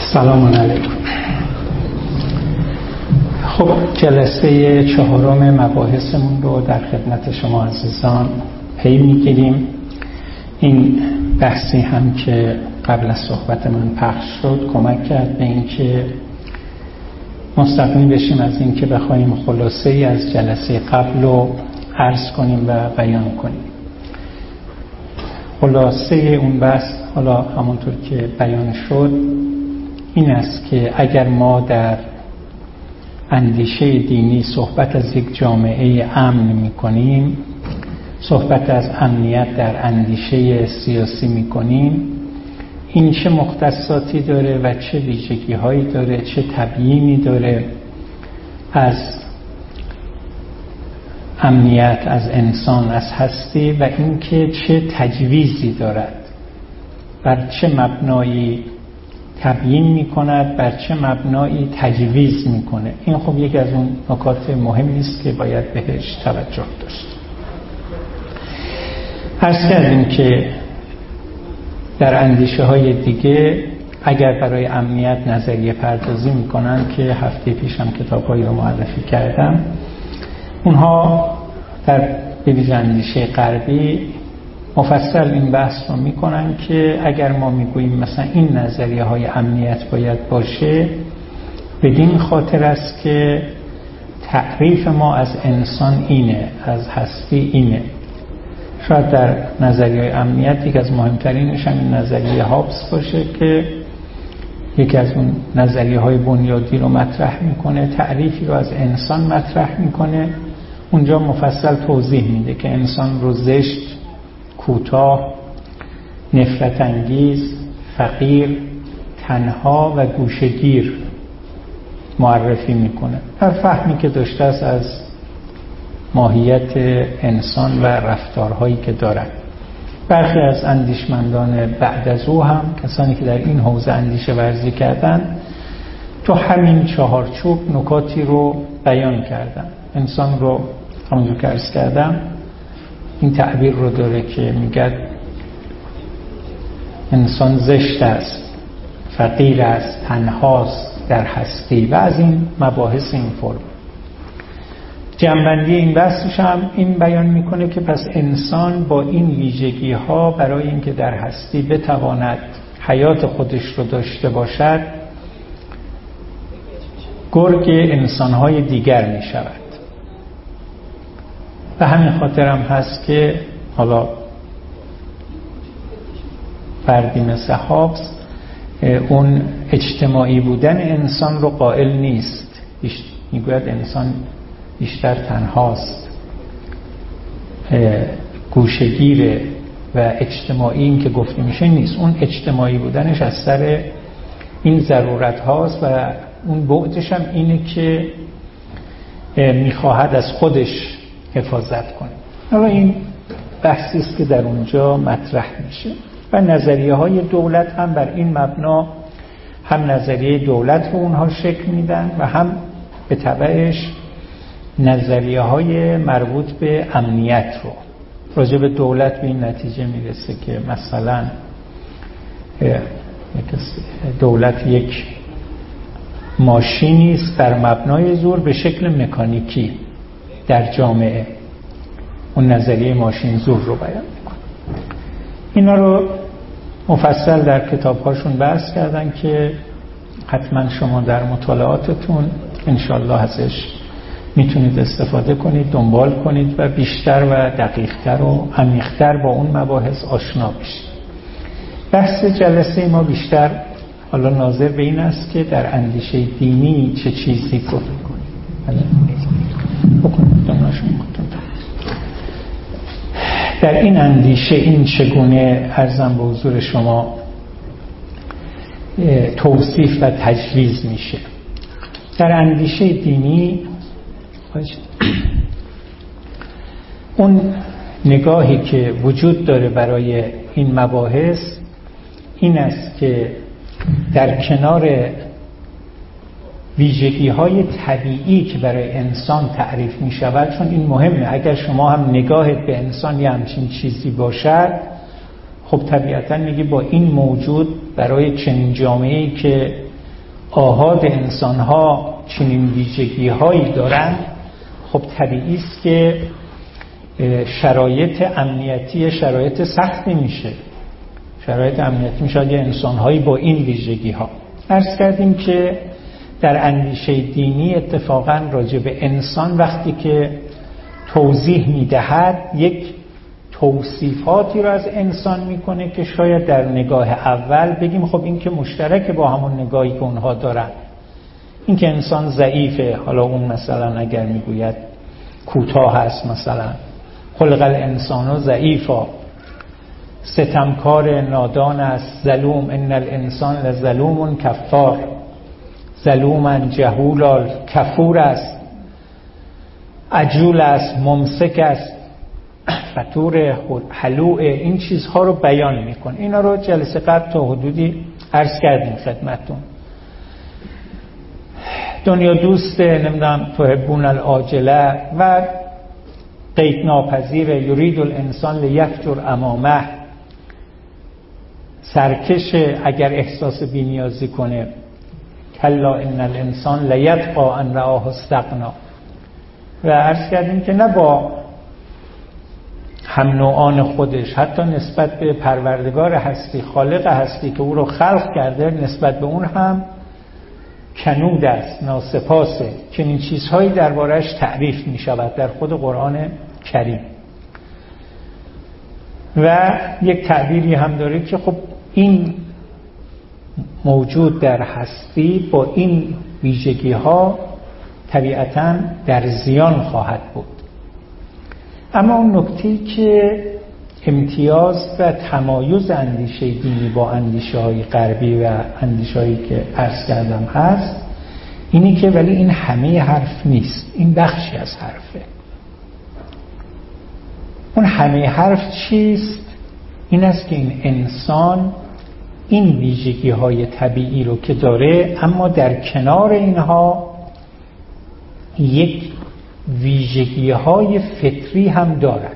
سلام علیکم. خب جلسه چهارم مباحثمون رو در خدمت شما عزیزان پی میگیریم. این بحثی هم که قبل از صحبت من پخش شد کمک کرد به این که مستقیم بشیم از این که بخوایم خلاصه ای از جلسه قبل رو عرض کنیم و بیان کنیم. خلاصه اون بحث حالا همونطور که بیان شد این است که اگر ما در اندیشه دینی صحبت از یک جامعه امن می کنیم، صحبت از امنیت در اندیشه سیاسی می کنیم، این چه مختصاتی داره و چه ویژگی هایی داره، چه تبیینی داره از امنیت، از انسان، از هستی، و اینکه چه تجویزی دارد، بر چه مبنایی تبیین میکند، بر چه مبنایی تجویز میکنه. این خب یکی از اون نکات مهمی است که باید بهش توجه داشت. عرض کردیم که در اندیشه های دیگه اگر برای امنیت نظریه پردازی میکنن که هفته پیشم کتاب‌هایی رو معرفی کردم، اونها در بویژه اندیشه غربی مفصل این بحث رو میکنن که اگر ما میگوییم مثلا این نظریه های امنیت باید باشه، بدین خاطر است که تعریف ما از انسان اینه، از هستی اینه. شاید در نظریه های امنیت یکی از مهمترینش هم نظریه هابس باشه که یکی از اون نظریه های بنیادی رو مطرح میکنه، تعریفی رو از انسان مطرح میکنه. اونجا مفصل توضیح میده که انسان رو زشت، کوتاه، نفرت انگیز، فقیر، تنها و گوشه‌گیر معرفی میکنه، در فهمی که داشته است از ماهیت انسان و رفتارهایی که دارد. برخی از اندیشمندان بعد از او هم، کسانی که در این حوزه اندیشه ورزی کردن، تو همین چهارچوب نکاتی رو بیان کردن. انسان رو همونجور که عرض کردم این تعبیر رو داره که میگه انسان زشت است، فقیر است، تنهاست در هستی و از این مباحث این فرم. جنبندی این بحثش هم این بیان میکنه که پس انسان با این ویژگی ها برای اینکه در هستی بتواند حیات خودش رو داشته باشد گرگ انسانهای دیگر میشود. به همین خاطر هم هست که حالا فردی مثل هابس اون اجتماعی بودن انسان رو قائل نیست، میگوید انسان بیشتر تنهاست، گوشه‌گیره و اجتماعی این که گفته میشه نیست. اون اجتماعی بودنش از سر این ضرورت هاست و اون بعدش هم اینه که میخواهد از خودش حفاظت کنه. حالا این بحثی است که در اونجا مطرح میشه و نظریه های دولت هم بر این مبنا هم نظریه دولت رو اونها شکل میدن و هم به تبعش نظریه های مربوط به امنیت رو. راجع به دولت به این نتیجه میرسه که مثلا دولت یک ماشینی است بر مبنای زور به شکل مکانیکی در جامعه. اون نظریه ماشین زور رو بیان میکنه. اینا رو مفصل در کتاب‌هاشون بحث کردن که حتما شما در مطالعاتتون انشالله ازش میتونید استفاده کنید، دنبال کنید و بیشتر و دقیق‌تر و عمیق‌تر با اون مباحث آشنا بشید. بحث جلسه ما بیشتر حالا ناظر به این است که در اندیشه دینی چه چیزی گفته کنید. در این اندیشه این چگونه عرضم به حضور شما توصیف و تجویز میشه. در اندیشه دینی اون نگاهی که وجود داره برای این مباحث این است که در کنار ویژگی‌های طبیعی که برای انسان تعریف می شود، چون این مهمه، اگر شما هم نگاهت به انسان یه همچین چیزی باشد، خب طبیعتا میگی با این موجود برای چنین جامعه‌ای که آحاد انسان‌ها چنین ویژگی‌هایی دارند، خب طبیعی است که شرایط امنیتی شرایط سختی میشه. شرایط امنیتی میشه اگه انسان‌هایی با این ویژگی‌ها. عرض کردیم که در اندیشه دینی اتفاقاً راجع به انسان وقتی که توضیح میدهد یک توصیفاتی رو از انسان میکنه که شاید در نگاه اول بگیم خب این که مشترک با همون نگاهی که اونها دارن، این که انسان ضعیفه، حالا اون مثلا اگر میگوید کوتاه هست، مثلا خلق الانسان ضعیفا، ستمکار نادان است، ظلوم، ان الانسان لظلوم کفار، ظلوما جهولا کفور است، عجول است، ممسک است، فتور حلوع، این چیزها رو بیان میکنه. اینا رو جلسه قبل تا حدودی عرض کردیم خدمتتون. دنیا دوست، نمیدونم تحبون العاجله و قید ناپذیر، یرید الانسان لیفجر امامه، سرکش اگر احساس بی‌نیازی کنه، کلا ان الانسان لیطغی ان رآه استغنا. و عرض کردیم که نه با هم نوعان خودش، حتی نسبت به پروردگار هستی، خالق هستی که او رو خلق کرده، نسبت به اون هم کنود است، ناسپاسه. چنین چیزهایی درباره‌اش تعریف می شود در خود قرآن کریم. و یک تعبیری هم داره که خب این موجود در هستی با این ویژگی ها طبیعتاً در زیان خواهد بود. اما اون نکته‌ای که امتیاز و تمایز اندیشه دینی با اندیشه های غربی و اندیشه هایی که عرض کردم هست، اینی که ولی این همه حرف نیست، این بخشی از حرفه. اون همه حرف چیست؟ این است که این انسان این ویژگی های طبیعی رو که داره، اما در کنار اینها یک ویژگی های فطری هم دارد.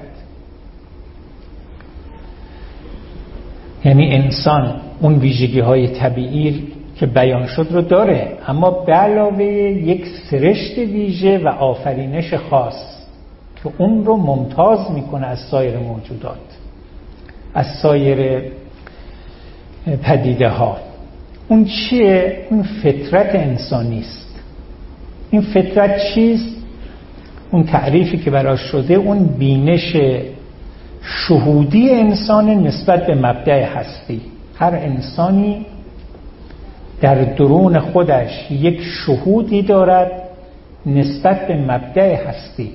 یعنی انسان اون ویژگی های طبیعی که بیان شد رو داره، اما به علاوه یک سرشت ویژه و آفرینش خاص که اون رو ممتاز میکنه از سایر موجودات، از سایر پدیده ها. اون چیه؟ اون فطرت انسانی است. این فطرت چیست؟ اون تعریفی که براش شده اون بینش شهودی انسان نسبت به مبدأ هستی. هر انسانی در درون خودش یک شهودی دارد نسبت به مبدأ هستی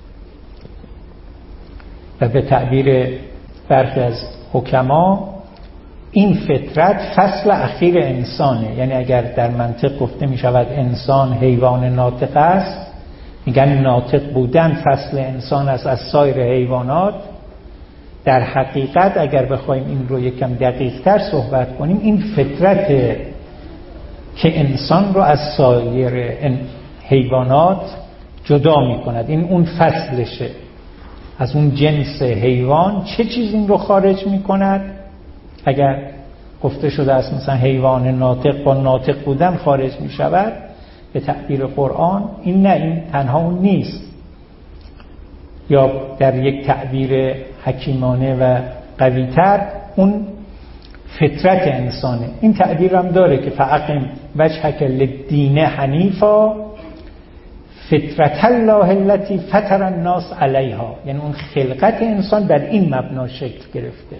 و به تعبیر برخی از حکما این فطرت فصل اخیر انسانه. یعنی اگر در منطق گفته می شود انسان حیوان ناطق است، میگن ناطق بودن فصل انسان است از سایر حیوانات. در حقیقت اگر بخوایم این رو یکم دقیق تر صحبت کنیم، این فطرت که انسان رو از سایر حیوانات جدا می کند، این اون فصلشه. از اون جنس حیوان چه چیز این رو خارج می کند؟ اگر گفته شده است مثلا حیوان ناطق با ناطق بودن خارج می شود به تعبیر قرآن، این نه، این تنها اون نیست. یا در یک تعبیر حکیمانه و قوی‌تر، اون فطرت انسانه. این تعبیر هم داره که فاقم وجهک للدین حنیفا فطرت الله التي فطر الناس علیها. یعنی اون خلقت انسان در این مبنا شکل گرفته.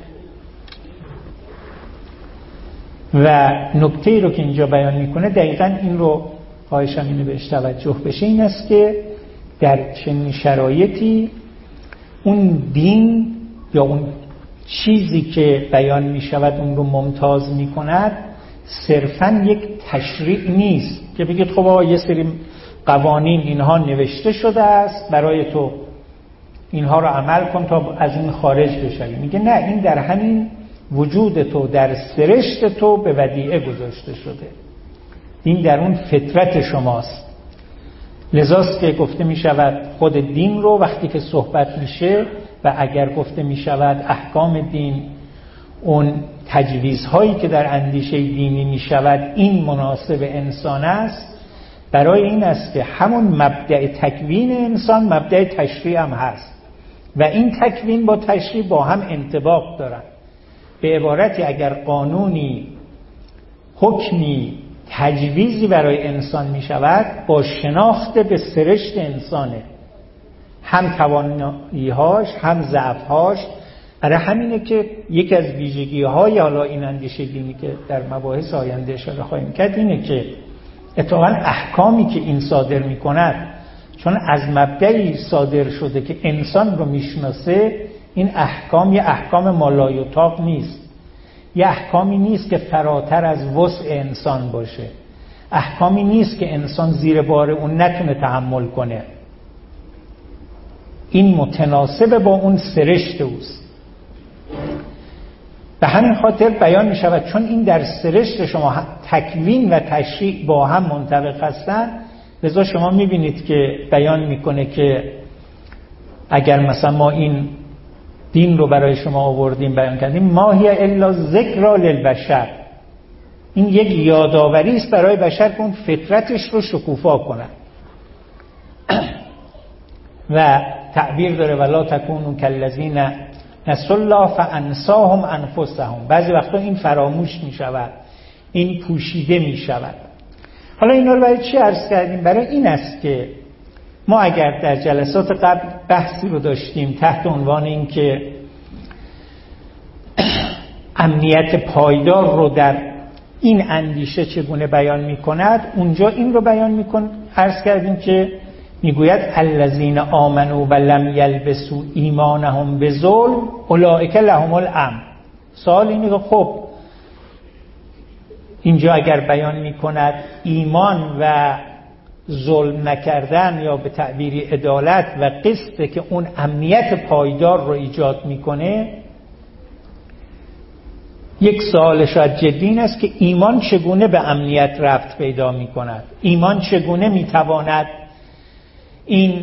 و نکته‌ای رو که اینجا بیان میکنه دقیقاً این رو خواهشم اینو بهش توجه بشه، این است که در چنین شرایطی اون دین یا اون چیزی که بیان می شود اون رو ممتاز می کند صرفاً یک تشریع نیست که بگید خب یه سری قوانین اینها نوشته شده است برای تو، اینها رو عمل کن تا از این خارج بشی. میگه نه، این در همین وجود تو، در سرشت تو به ودیعه گذاشته شده. این در اون فطرت شماست. لذاست که گفته می شود خود دین رو وقتی که صحبت میشه و اگر گفته می شود احکام دین اون تجویزهایی که در اندیشه دینی می شود این مناسب انسان است، برای این است که همون مبدأ تکوین انسان مبدأ تشریع هم هست و این تکوین با تشریع با هم انطباق دارن. به عبارتی اگر قانونی، حکمی، تجویزی برای انسان می شود با شناخت به سرشت انسانه، هم توانایی‌هاش هم ضعف‌هاش. برای همینه که یکی از ویژگی‌های حالا این اندیشه دینی که در مباحث آینده اشاره خواهیم کرد اینه که اتفاقاً احکامی که این صادر می‌کند چون از مبدأی صادر شده که انسان رو میشناسه، این احکام یه احکام مالایطاق نیست، یه احکامی نیست که فراتر از وسع انسان باشه، احکامی نیست که انسان زیر بار اون نتونه تحمل کنه. این متناسب با اون سرشت اوست. به همین خاطر بیان می شود چون این در سرشت شما تکوین و تشریع با هم منطبق هستن، لذا شما می بینید که بیان میکنه که اگر مثلا ما این دین رو برای شما آوردیم بیان کردیم، ما هی الا ذکر للبشر، این یک یادآوری است برای بشر که اون فطرتش رو شکوفا کنن. و تعبیر داره ولا تکونوا کالذین نسوا الله فانساهم انفسهم. بعضی وقتا این فراموش می شود، این پوشیده می شود. حالا اینا رو برای چی عرض کردیم؟ برای این است که ما اگر در جلسات قبل بحثی رو داشتیم تحت عنوان این که امنیت پایدار رو در این اندیشه چگونه بیان می کند، اونجا این رو بیان می کند، عرض کردیم که میگوید الذین آمنوا و لم یلبسوا ایمانهم بظلم اولئک لهم الامن. سوال اینه که خب اینجا اگر بیان میکند ایمان و ظلم نکردن یا به تعبیری عدالت و قسط که اون امنیت پایدار رو ایجاد میکنه، یک سوال شاید جدی این است که ایمان چگونه به امنیت ربط پیدا میکند؟ ایمان چگونه میتواند این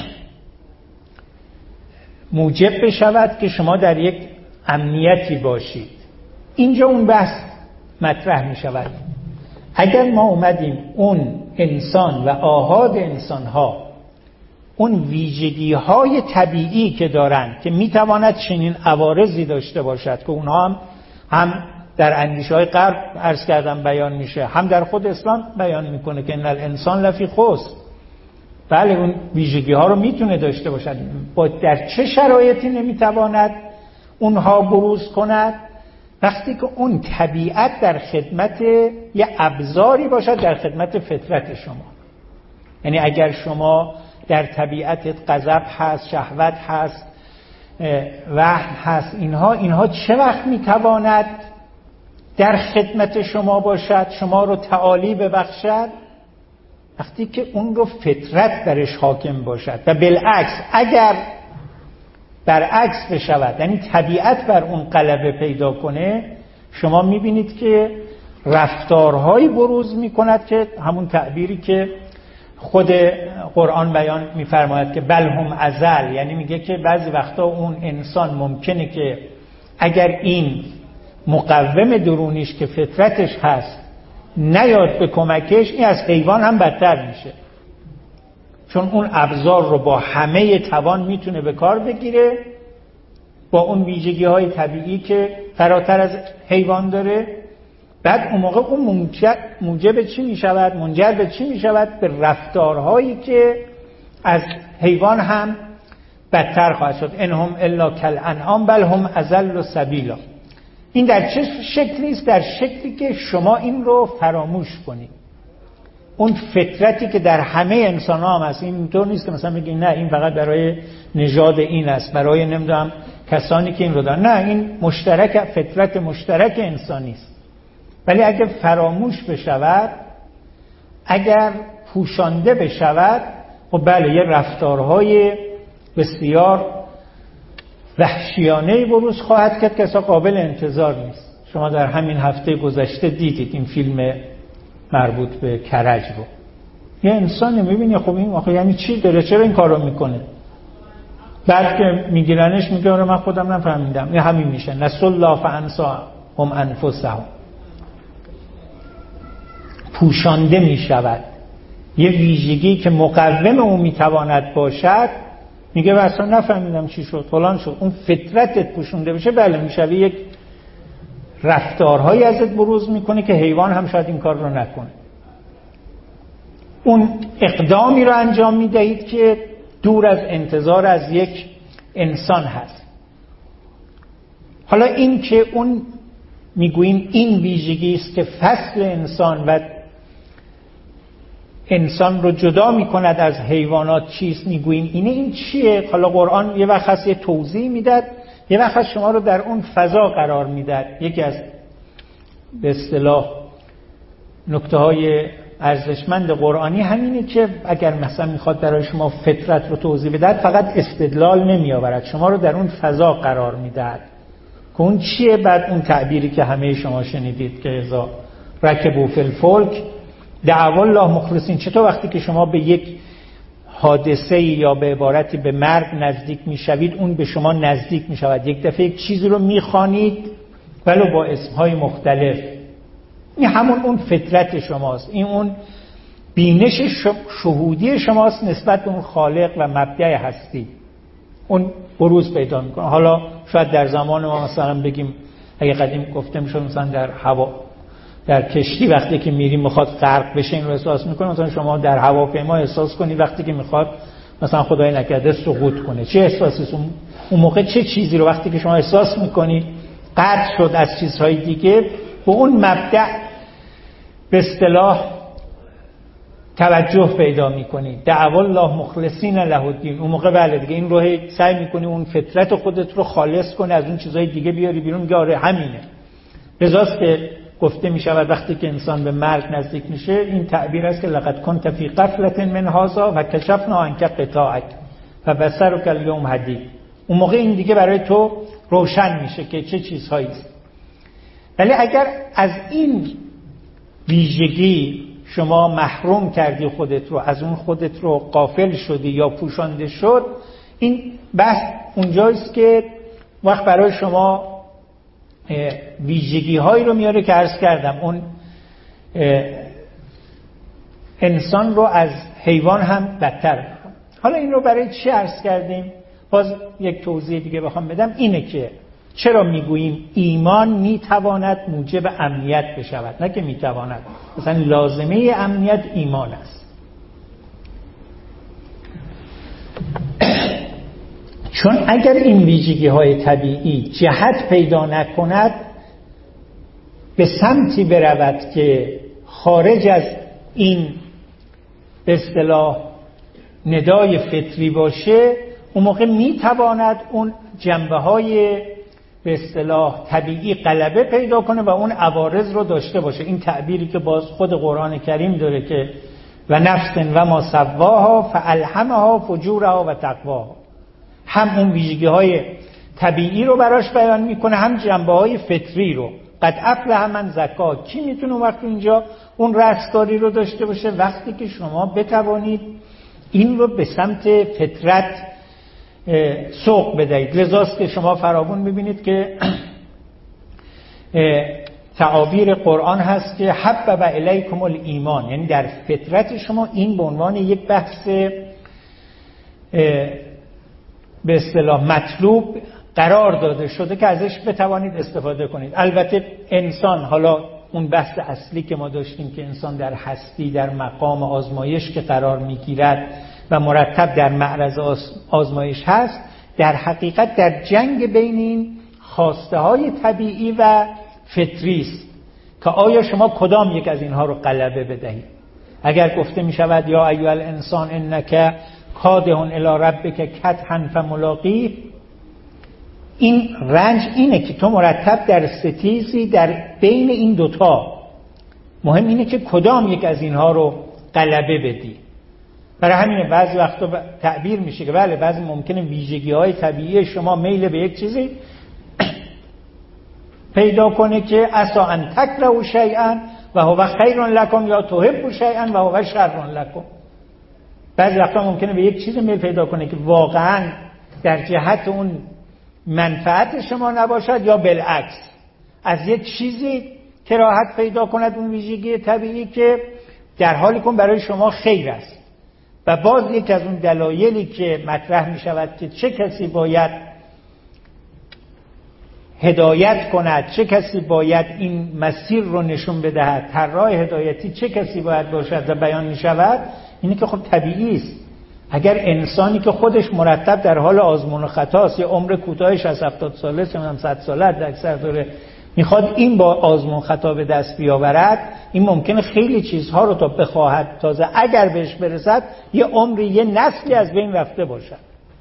موجب بشود که شما در یک امنیتی باشید؟ اینجا اون بحث مطرح می شود. اگر ما اومدیم اون انسان و آحاد انسانها اون ویژگی های طبیعی که دارن که می تواند چنین عوارضی داشته باشد که اونها هم در اندیشه های غرب عرض کردم بیان میشه، هم در خود اسلام بیان میکنه که ان الانسان لفی خسر. بله اون ویژگی ها رو میتونه داشته باشد، با در چه شرایطی نمیتواند اونها بروز کند؟ وقتی که اون طبیعت در خدمت یه ابزاری باشد در خدمت فطرت شما. یعنی اگر شما در طبیعتت غضب هست، شهوت هست، وهم هست، اینها چه وقت میتواند در خدمت شما باشد، شما رو تعالی ببخشد؟ وقتی که اون رو فطرت درش حاکم باشد. و بالعکس اگر برعکس بشود، یعنی طبیعت بر اون غلبه پیدا کنه، شما میبینید که رفتارهایی بروز میکند که همون تعبیری که خود قرآن بیان میفرماید که بل هم ازل، یعنی میگه که بعضی وقتا اون انسان ممکنه که اگر این مقوم درونیش که فطرتش هست نیاد به کمکش، این از حیوان هم بدتر میشه، چون اون ابزار رو با همه توان میتونه به کار بگیره، با اون ویژگی های طبیعی که فراتر از حیوان داره. بعد اون موقع اون موجب چی میشود؟ منجر به چی میشود؟ به رفتارهایی که از حیوان هم بدتر خواهد شد. انهم الا کالانعام بل هم اضل سبیلا. این در چه شکلی است؟ در شکلی که شما این رو فراموش کنید. اون فطرتی که در همه انسان ها هم هست، این طور نیست که مثلا بگید نه این فقط برای نژاد این است، برای نمیدونم کسانی که این رو دارن، نه، این مشترک، فطرت مشترک انسانی است. ولی اگر فراموش بشود، اگر پوشانده بشود، خب بله یه رفتارهای بسیار وحشیانه بروز خواهد کرد که اصلا قابل انتظار نیست. شما در همین هفته گذشته دیدید این فیلم مربوط به کرج رو. یه انسان میبینی خب این آخه یعنی چی داره، چرا این کارو میکنه؟ بعد که میگیرنش میگه آره من خودم نفهمیدم. این همین میشه نسوا الله فانسا هم انفسهم، پوشانده می شود. یه ویژگی که مقوم اون می تواند باشد، میگه اصلا نفهمیدم چی شد فلان شد، اون فطرتت پوشونده بشه، بله میشوی یک رفتارهایی ازت بروز میکنه که حیوان هم شاید این کار رو نکنه. اون اقدامی رو انجام میدهید که دور از انتظار از یک انسان هست. حالا این که اون میگوییم این ویژگی است که فصل انسان و انسان رو جدا میکند از حیوانات چیست، میگوییم اینه. این چیه؟ حالا قرآن یه وقت هست یه توضیح میداد، یه وقت هست شما رو در اون فضا قرار میداد. یکی از به اصطلاح نکته های ارزشمند قرآنی همینه که اگر مثلا میخواد برای شما فطرت رو توضیح بده، فقط استدلال نمی آورد، شما رو در اون فضا قرار میداد که اون چیه. بعد اون تعبیری که همه شما شنیدید که اذا رکبوا فی الفلک دعوا الله مخلصین، چطور وقتی که شما به یک حادثه یا به عبارتی به مرگ نزدیک میشوید، اون به شما نزدیک میشود. یک دفعه یک چیزی رو میخوانید ولو با اسمهای مختلف، این همون اون فطرت شماست، این اون بینش شهودی شماست نسبت به اون خالق و مبدأ هستی، اون بروز پیدا میکنه. حالا شاید در زمان ما مثلا بگیم، اگه قدیم گفته میشد مثلا در هوا، در کشتی وقتی که میریم میخواد غرق بشه این رو احساس میکنه، مثلا شما در هواپیما احساس کنی وقتی که میخواد مثلا خدای نکرده سقوط کنه، چه احساسی اون موقع، چه چیزی رو وقتی که شما احساس میکنی قطع شد از چیزهای دیگه، به اون مبدأ به اصطلاح توجه پیدا میکنی. دعوا الله مخلصین له الدین، اون موقع بله دیگه این رو سعی میکنی اون فطرت خودت رو خالص کنی، از اون چیزهای دیگه بیاری بیرون، میگه آره همینه. لذاست که گفته میشود وقتی که انسان به مرگ نزدیک میشه، این تعبیر است که لقد كنت فی غفلة من هذا و کشفنا عنک غطاءک فبصرک اليوم حدید. اون موقع این دیگه برای تو روشن میشه که چه چیزهایی است. ولی اگر از این ویژگی شما محروم کردی خودت رو، از اون خودت رو غافل شدی یا پوشانده شد، این بحث اونجاست که وقت برای شما ویژگی هایی رو میاره که عرض کردم اون انسان رو از حیوان هم بدتر میکنه. حالا این رو برای چی عرض کردیم؟ باز یک توضیح دیگه بخوام بدم، اینه که چرا میگوییم ایمان میتواند موجب امنیت بشود، نه که میتواند، مثلا لازمه امنیت ایمان است. چون اگر این ویژگی های طبیعی جهت پیدا نکند، به سمتی برود که خارج از این به اصطلاح ندای فطری باشه، اون موقع میتواند اون جنبه های به اصطلاح طبیعی غلبه پیدا کنه و اون عوارض رو داشته باشه. این تعبیری که باز خود قرآن کریم داره که و نفس و ما سواها فالهمها فجورها و تقواها، هم اون ویژگی های طبیعی رو براش بیان میکنه، هم جنبه های فطری رو. قد افلح من زکا، کی میتونه وقتی اینجا اون رستگاری رو داشته باشه؟ وقتی که شما بتوانید این رو به سمت فطرت سوق بدهید. لذاست که شما فراوون ببینید که تعابیر قرآن هست که حبب الیکم الایمان، یعنی در فطرت شما این به عنوان یک بحث به اصطلاح مطلوب قرار داده شده که ازش بتوانید استفاده کنید. البته انسان، حالا اون بحث اصلی که ما داشتیم که انسان در هستی در مقام آزمایش که قرار میگیرد و مرتب در معرض آزمایش هست، در حقیقت در جنگ بین این خواسته های طبیعی و فطری است که آیا شما کدام یک از اینها رو غلبه بدهید. اگر گفته می شود یا ایها الانسان انک کادح الی ربک کدحا فملاقیه، این رنج اینه که تو مرتب در ستیزی در بین این دوتا، مهم اینه که کدام یک از اینها رو غلبه بدی. برای همینه بعضی وقتا تعبیر میشه که بله بعضی ممکنه ویژگی های طبیعی شما میل به یک چیزی پیدا کنه که عسا ان تکرهوا شیئا و هو خیر لکم یا تحبوا شیئا و هو شر لکم. بعضی وقتا ممکنه به یک چیزی میل پیدا کنه که واقعا در جهت اون منفعت شما نباشد یا بالعکس. از یک چیزی کراهت پیدا کند، اون ویژگی طبیعی که در حالی که برای شما خیر است. و باز یک از اون دلایلی که مطرح می شود که چه کسی باید هدایت کند، چه کسی باید این مسیر رو نشون بدهد، طراح هدایتی چه کسی باید باشد و بیان می شود، اینه که خب طبیعی است. اگر انسانی که خودش مرتب در حال آزمون و خطاست، یه عمر کوتاهی 60-70 ساله، 100 ساله در اکثر دوره، میخواد این با آزمون خطا به دست بیاورد، این ممکنه خیلی چیزها رو تا بخواهد تازه اگر بهش برسد یه عمری، یه نسلی از بین رفته باشد.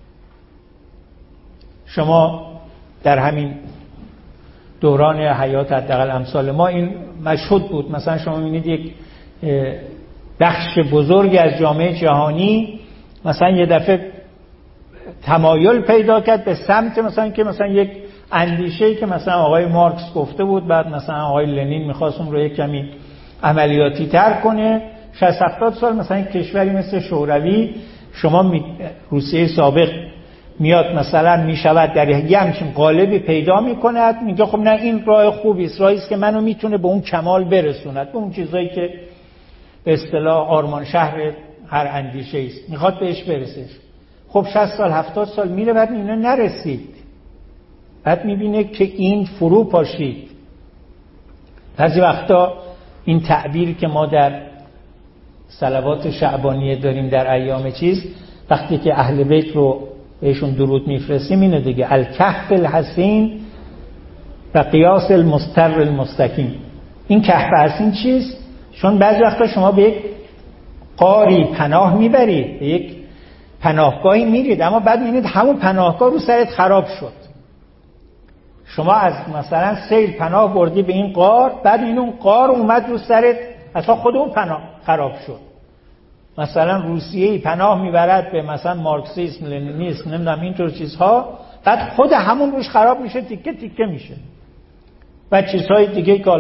شما در همین دوران حیات حداقل امثال ما این مشهود بود. مثلا شما می‌بینید یک بخش بزرگی از جامعه جهانی مثلا یه دفعه تمایل پیدا کرد به سمت مثلا که مثلا یک اندیشه‌ای که مثلا آقای مارکس گفته بود، بعد مثلا آقای لنین می‌خواست اون رو یک کمی عملیاتی تر کنه. 60-70 سال مثلا یک کشوری مثل شوروی، شما روسیه سابق میاد مثلا میشود در یه همچین قالبی پیدا میکند، میگه خب نه این راه خوبی است، راهی است که منو میتونه به اون کمال برسوند، به اون چیزایی که به اصطلاح آرمان شهر هر اندیشه است میخواد بهش برسه. خب 60 سال 70 سال میره، بعد اینا نرسید، بعد میبینه که این فرو پاشید. بعضی وقتا این تعبیری که ما در صلوات شعبانیه داریم در ایام چیز، وقتی که اهل بیت رو بهشون درود میفرستیم اینه دیگه، الکهف الحسین و قیاس المستر المستقیم. این کهف حسین چیست؟ چون بعضی وقتا شما به یک غاری پناه میبرید، به یک پناهگاهی میرید، اما بعد میبینید همون پناهگاه رو سرت خراب شد. شما از مثلا سیل پناه بردی به این غار، بعد این اون غار اومد رو سرت، اصلا خود اون پناه خراب شد. مثلا روسیه‌ای پناه میبرد به مثلا مارکسیسم، لنینیسم، نمیدونم اینطور چیزها، بعد خود همون روش خراب میشه، تیکه تیکه میشه. و چیزهای دیگه که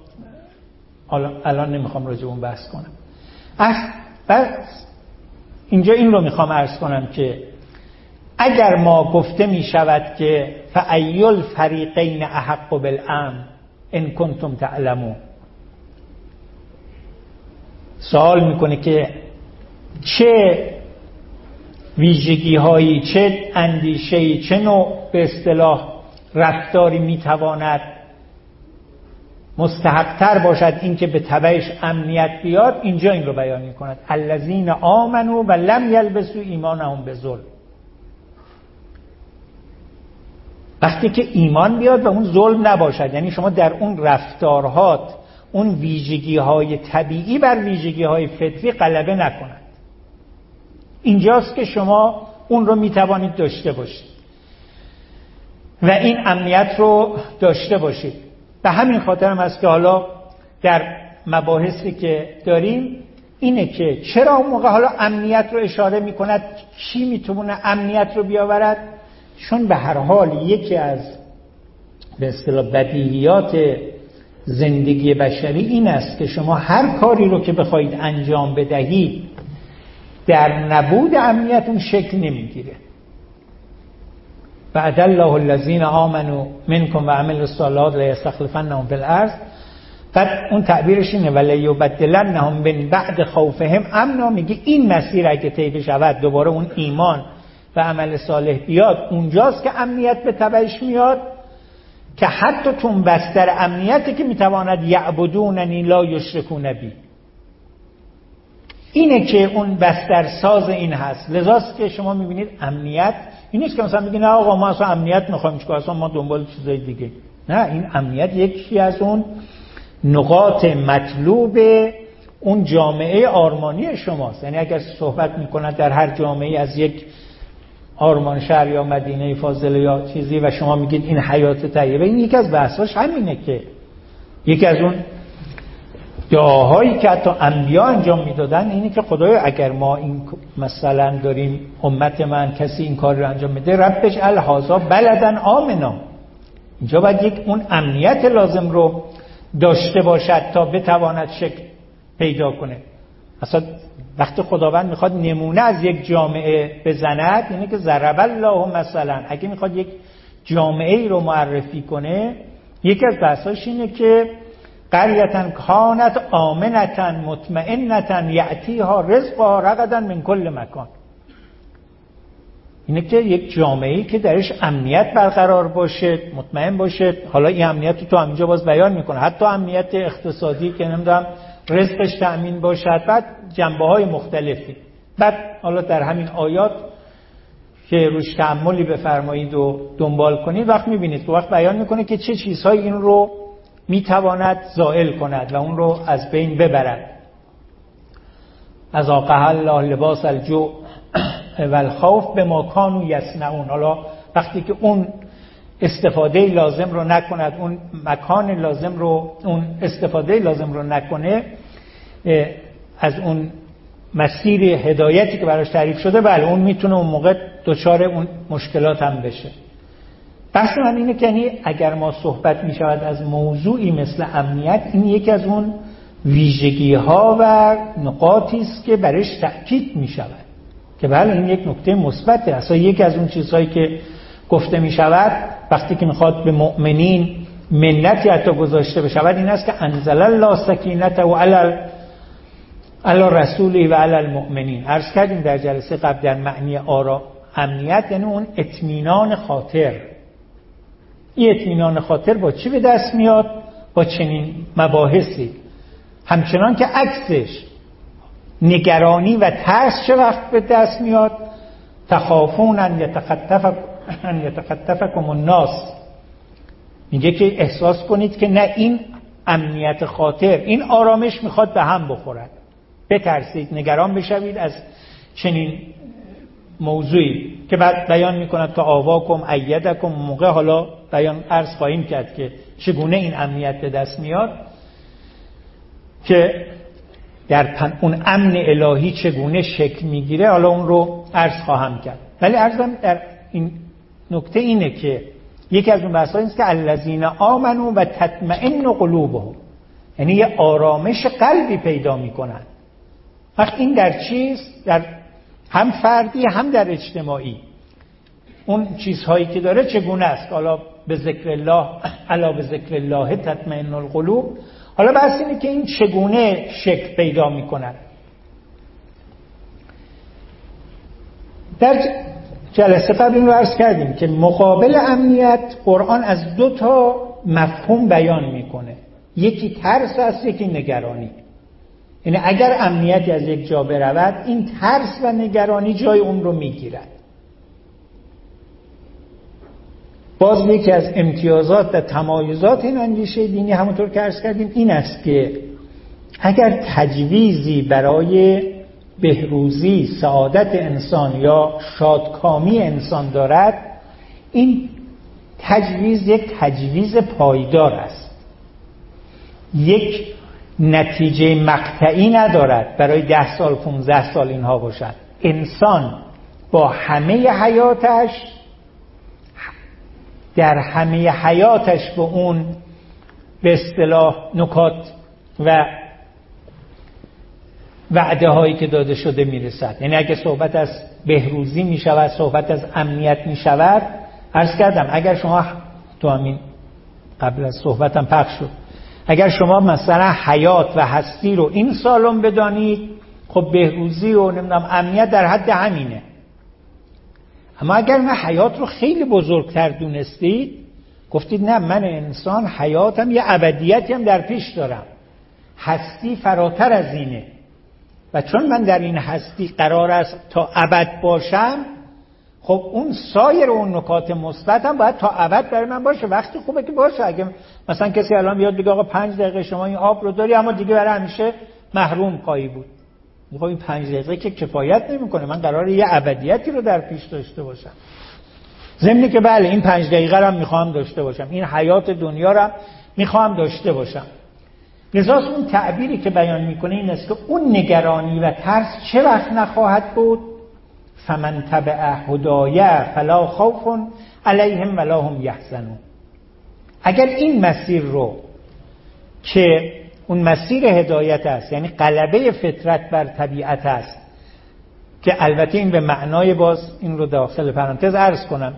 الان نمیخوام راجع به اون بحث کنم. بس اینجا این رو میخوام عرض کنم که اگر ما گفته میشود که فأی الفریقین احق بالامن ان کنتم تعلمون، سوال میکنه که چه ویژگی هایی، چه اندیشه‌ای، چه نوع به اصطلاح رفتاری میتواند مستحق‌تر باشد این که به تبعش امنیت بیاد. اینجا این رو بیان می‌کند الذین آمنوا و لم یلبسوا ایمانهم بظلم. وقتی که ایمان بیاد و اون ظلم نباشد، یعنی شما در اون رفتارهات اون ویژگی‌های طبیعی بر ویژگی‌های فطری غلبه نکند، اینجاست که شما اون رو میتوانید داشته باشید و این امنیت رو داشته باشید. به همین خاطر هم است که حالا در مباحثی که داریم اینه که چرا اون موقع حالا امنیت رو اشاره میکند، کی میتونه امنیت رو بیاورد؟ چون به هر حال یکی از به اصطلاح بدیهیات زندگی بشری این است که شما هر کاری رو که بخواید انجام بدهید در نبود امنیت اون شکل نمیگیره. وعد الله الذین آمنوا منکم و عملوا الصالحات لیستخلفنهم فی الارض. بعد اون تعبیرش اینه ولیبدلنهم من بعد خوفهم امنا. میگه این مسیر اگه طی شود، دوباره اون ایمان و عمل صالح بیاد، اونجاست که امنیت به تبعش میاد، که حتی تون بستر امنیتی که میتواند یعبدوننی لا یشرکون بی، اینه که اون بستر ساز این هست. لذاست که شما میبینید امنیت این نیست که مثلا بگید نه آقا ما اصلا امنیت میخوایم چیکار، اصلا ما دنبال چیزای دیگه. نه، این امنیت یکی از اون نقاط مطلوب اون جامعه آرمانی شماست. یعنی اگر صحبت میکنند در هر جامعه از یک آرمان شهر یا مدینه فاضله یا چیزی و شما میگید این حیات طیبه، این یکی از بحثاش همینه که یکی از اون دعاهایی که حتی انبیا انجام میدادن اینه که خدایا اگر ما این مثلا داریم امت من کسی این کار رو انجام میده، رب اجعل هذا بلدا آمنا. اینجا باید یک اون امنیت لازم رو داشته باشد تا بتواند شکل پیدا کنه. اصلا وقتی خداوند میخواد نمونه از یک جامعه بزند، اینه که ضرب الله مثلا، اگه میخواد یک جامعه ای رو معرفی کنه یکی از بحثاش اینه که قریة کانت آمنة مطمئنة یأتیها رزقها رغدا من کل مکان. اینه که یک جامعه‌ای که درش امنیت برقرار باشه، مطمئن باشه. حالا این امنیت رو تو همینجا باز بیان میکنه، حتی امنیت اقتصادی که نمیدونم رزقش تأمین باشد، بعد جنبه‌های مختلفی. بعد حالا در همین آیات که روش تأملی بفرمایید و دنبال کنید، وقت میبینید که وقت بیان میکنه که چه چیزهایی این رو میتواند زائل کند و اون رو از بین ببرد. از آقها الله لباس الجوع و الخوف بما کانوا یصنعون. حالا وقتی که اون استفاده لازم رو نکند، اون مکان لازم رو، اون استفاده لازم رو نکنه از اون مسیر هدایتی که براش تعریف شده، بله اون میتونه اون موقع دچار اون مشکلات هم بشه. بحث من اینه که یعنی اگر ما صحبت میشود از موضوعی مثل امنیت، این یکی از اون ویژگی ها و نقاطی است که برش تأکید میشود که بله این یک نکته مثبته. اصلا یکی از اون چیزهایی که گفته میشود وقتی که میخواد به مؤمنین منتی حتی گذاشته بشود، این است که انزل الله سکینته و علی رسوله و علی المؤمنین. عرض کردیم در جلسه قبل در معنی امنیت یعنی اون اطمینان خاطر. این اطمینان خاطر با چی به دست میاد؟ با چنین مباحثی. همچنان که عکسش نگرانی و ترس چه وقت به دست میاد؟ تخافون ان یتخطفکم الناس. میگه که احساس کنید که نه این امنیت خاطر، این آرامش میخواد به هم بخورد. بترسید، نگران بشوید از چنین موضوعی که بعد بیان میکند که آواکم ایدکم. موقع حالا بیان عرض خواهیم کرد که چگونه این امنیت به دست میاد، که در اون امن الهی چگونه شکل میگیره، حالا اون رو عرض خواهم کرد. ولی عرضم در این نکته اینه که یکی از اون بحث‌ها اینه که الذین آمنوا و تطمئن قلوبهم، یعنی یه آرامش قلبی پیدا میکنن. وقت این در چیست؟ در هم فردی هم در اجتماعی. اون چیزهایی که داره چگونه است؟ حالا به ذکر الله، الا به ذکر الله تطمئن القلوب. حالا بحث اینه که این چگونه شکل پیدا میکنن. در جلسه قبل این رو عرض کردیم که مقابل امنیت قرآن از 2 مفهوم بیان میکنه. یکی ترس است، یکی نگرانی. یعنی اگر امنیتی از یک جا برود، این ترس و نگرانی جای اون رو میگیرد. باز یکی از امتیازات و تمایزات این اندیشه دینی همونطور که عرض کردیم این است که اگر تجویزی برای بهروزی، سعادت انسان یا شادکامی انسان دارد، این تجویز یک تجویز پایدار است، یک نتیجه مقطعی ندارد برای 10 سال 15 سال اینها باشد. انسان با همه حیاتش، در همه حیاتش به اون به اصطلاح نکات و وعده هایی که داده شده میرسد. یعنی اگه صحبت از بهروزی میشود، صحبت از امنیت میشود، عرض کردم اگر شما تو همین قبل از صحبتم پخش شد، اگر شما مثلا حیات و هستی رو این سالم بدانید، خب بهروزی و نمیدونم امنیت در حد همینه. اما اگر من حیات رو خیلی بزرگتر دونستید، گفتید نه من انسان حیاتم یه ابدیتی هم در پیش دارم، هستی فراتر از اینه و چون من در این هستی قرار است تا ابد باشم، خب اون سایر اون نکات مثبت هم باید تا ابد برای من باشه. وقتی خوبه که باشه. اگه مثلا کسی الان بیاد بگه آقا 5 دقیقه شما این آب رو داری اما دیگه برای همیشه محروم خواهی بود، خب این 5 دقیقه که کفایت نمیکنه، من قراره یه ابدیتی رو در پیش داشته باشم. ضمن که بله این 5 دقیقه رو هم میخوام داشته باشم، این حیات دنیا رو هم میخوام داشته باشم. لذا اون تعبیری که بیان میکنه این است که اون نگرانی و ترس چه وقت نخواهد بود؟ فمن تبع هدایه فلا خوف علیهم ولا هم یحزنون. اگر این مسیر رو که اون مسیر هدایت است، یعنی غلبه فطرت بر طبیعت است، که البته این به معنای باز این رو داخل پرانتز عرض کنم، این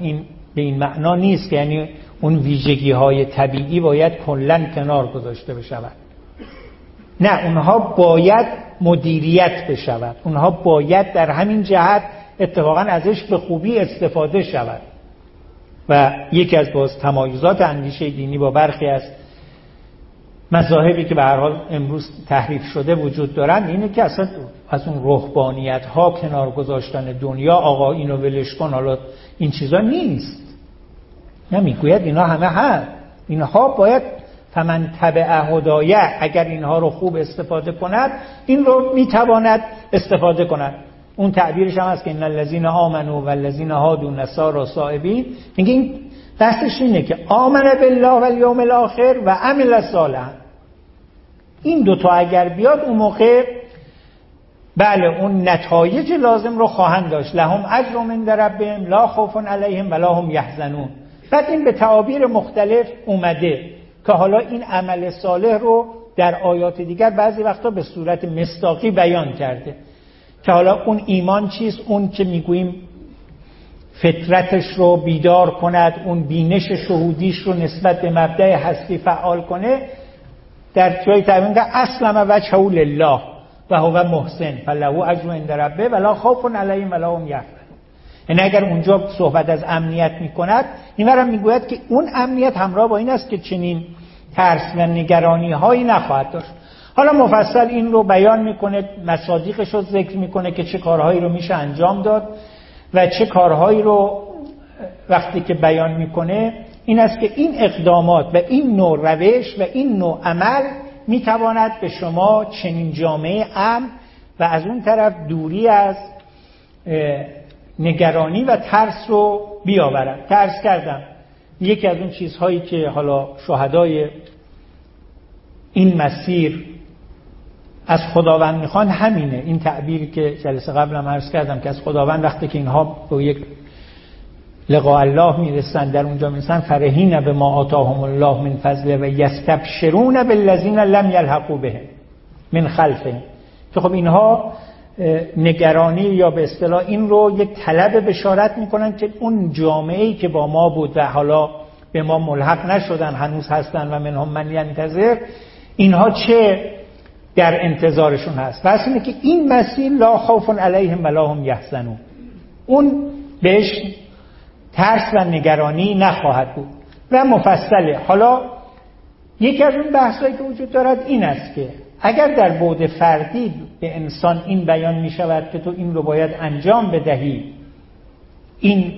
به این معنا نیست که یعنی اون ویژگی های طبیعی باید کلاً کنار گذاشته بشود. نه، اونها باید مدیریت بشود، اونها باید در همین جهت اتفاقاً ازش به خوبی استفاده شود. و یکی از باز تمایزات اندیشه دینی با برخی از مذاهبی که به هر حال امروز تحریف شده وجود دارند اینه که اصلا از اون رهبانیت ها، کنار گذاشتن دنیا، آقا اینو ولش کن، حالا این چیزا نیست. نمیگوید اینا همه هست، اینها باید فمن تبع هدایه، اگر اینها رو خوب استفاده کند این رو میتواند استفاده کند. اون تعبیرش هم هست که ان الذين آمنوا والذين هادوا النصارى صائبین. میگه این بحثش اینه که آمن بالله والیوم الاخر و عمل صالحا، این دوتا اگر بیاد اون موقع بله اون نتایج لازم رو خواهند داشت. لهم اجر عند ربهم لا خوف علیهم ولا هم یحزنون. بعد این به تعابیر مختلف اومده که حالا این عمل صالح رو در آیات دیگر بعضی وقتا به صورت مصداقی بیان کرده که حالا اون ایمان چیست، اون که میگوییم فطرتش رو بیدار کند، اون بینش شهودیش رو نسبت به مبدأ هستی فعال کنه. در جای تعبیر که اسلم وجهه لله و هو محسن فله اجر عند ربه ولا خوف علیهم ولا هم یحزنون. یعنی اگر اونجا صحبت از امنیت میکند، اینورم میگوید که اون امنیت همراه با این است که چنین ترس و نگرانی هایی نخواهد داشت. حالا مفصل این رو بیان میکنه، مصادیقش رو ذکر میکنه که چه کارهایی رو میشه انجام داد و چه کارهایی رو وقتی که بیان میکنه این است که این اقدامات و این نوع روش و این نوع عمل میتواند به شما چنین جامعه امن و از اون طرف دوری از نگرانی و ترس رو بیاورد. عرض کردم یکی از اون چیزهایی که حالا شهدای این مسیر از خداوند میخوان همینه، این تعبیری که جلسه قبلم عرض کردم که از خداوند وقتی که اینها به یک لقاء الله میرسن، در اونجا میرسن فرحین به ما آتاهم الله من فضله و یستبشرون بالذین لم یلحقوا بهم من خلفهم. که خب اینها نگرانی یا به اصطلاح این رو یک طلب بشارت میکنن که اون جامعه‌ای که با ما بود و حالا به ما ملحق نشدن هنوز هستن و منهم من ینتظر، اینها چه در انتظارشون هست. و اصلا که این مسیر لا خوف علیهم ولا هم یحزنون، اون بهش ترس و نگرانی نخواهد بود. و مفصله. حالا یکی از اون بحثایی که وجود دارد این است که اگر در بعد فردی به انسان این بیان می شود که تو این رو باید انجام بدهی، این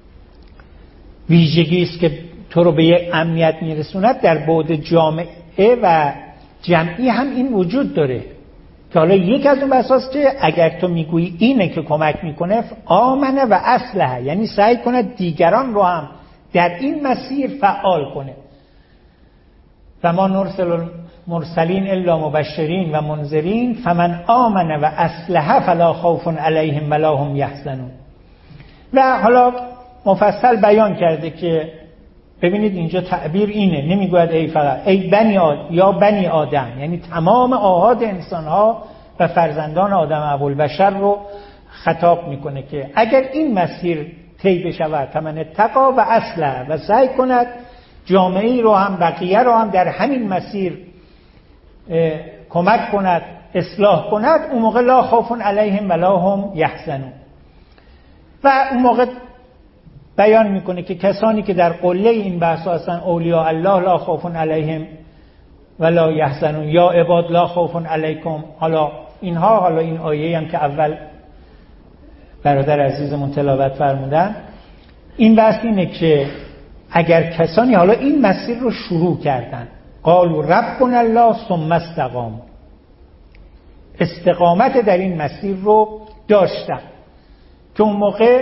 ویژگی است که تو رو به یک امنیت می رسوند، در بعد جامعه و جمعی هم این وجود داره که حالا یک از اون بحثاست که اگر تو میگویی اینه که کمک میکنه آمنه و اصلحه، یعنی سعی کنه دیگران رو هم در این مسیر فعال کنه. و ما نرسل مرسلین الا مبشرین و منذرین فمن آمن و اصلح فلا خوف علیهم ولا هم یحزنون. و حالا مفصل بیان کرده که ببینید اینجا تعبیر اینه، نمیگوید ای فقط ای بنی آدم، یعنی تمام آحاد انسانها و فرزندان آدم ابوالبشر رو خطاب میکنه که اگر این مسیر طی بشود فمن اتقی و اصلح و سعی کند جامعه رو هم بقیه رو هم در همین مسیر کمک کند، اصلاح کند، اون موقع لا خوف علیهم ولا هم یحزنون. و اون موقع بیان میکنه که کسانی که در قله این بحث هستن اولیاء الله لا خوف علیهم ولا یحزنون یا عباد لا خوف علیکم. حالا اینها، حالا این آیه هم که اول برادر عزیزمون تلاوت فرمودن، این بحث اینه که اگر کسانی حالا این مسیر رو شروع کردن، قالوا ربنا الله ثم استقاموا، استقامت در این مسیر رو داشتن، که اون موقع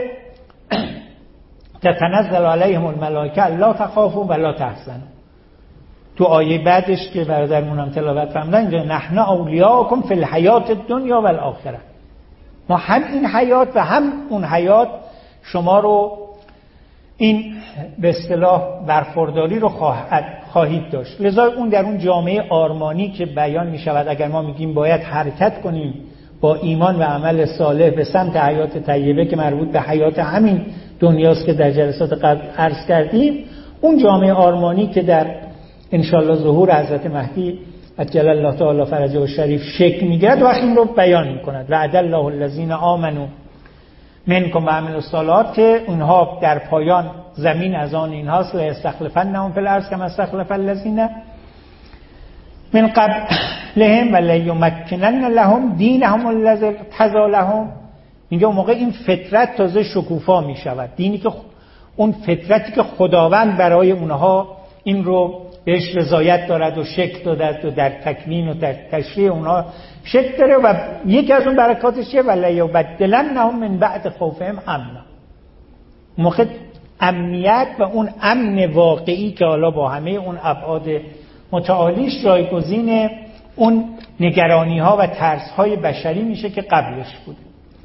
تتنزل علیهم الملائکه الا تخافوا ولا تحزنوا. تو آیه بعدش که برادرمون هم تلاوت فرمودن اینجا نحن اولیاءکم فی الحیات الدنیا و الاخره، ما هم این حیات و هم اون حیات شما رو این به اصطلاح برخورداری رو خواهید داشت. لذا اون در اون جامعه آرمانی که بیان می شود، اگر ما میگیم باید حرکت کنیم با ایمان و عمل صالح به سمت حیات طیبه که مربوط به حیات همین دنیاست که در جلسات قبل عرض کردیم، اون جامعه آرمانی که در انشالله ظهور حضرت مهدی عجل الله تعالی فرجه و شریف شکل میگیرد و این رو بیان میکند وعد الله الذین آمنوا منکم و عملوا الصالحات، که اونها در پایان زمین از آن اینهاست لا یستخلفنهم فی الارض کما استخلف الذین من قبلهم و لیمکنن لهم دینهم الذی ارتضی لهم. میگه اون موقع این فطرت تازه شکوفا میشود، دینی که اون فطرتی که خداوند برای اونها این رو بهش رضایت دارد و شکل دادد و در تکوین و در تشریع اونها شکل داره و یکی از اون برکاتش چیه؟ ولیبدلنهم من بعد خوفهم امنا. موقع امنیت و اون امن واقعی که حالا با همه اون ابعاد متعالیش جایگزین اون نگرانی ها و ترس های بشری میشه که قبلش بود.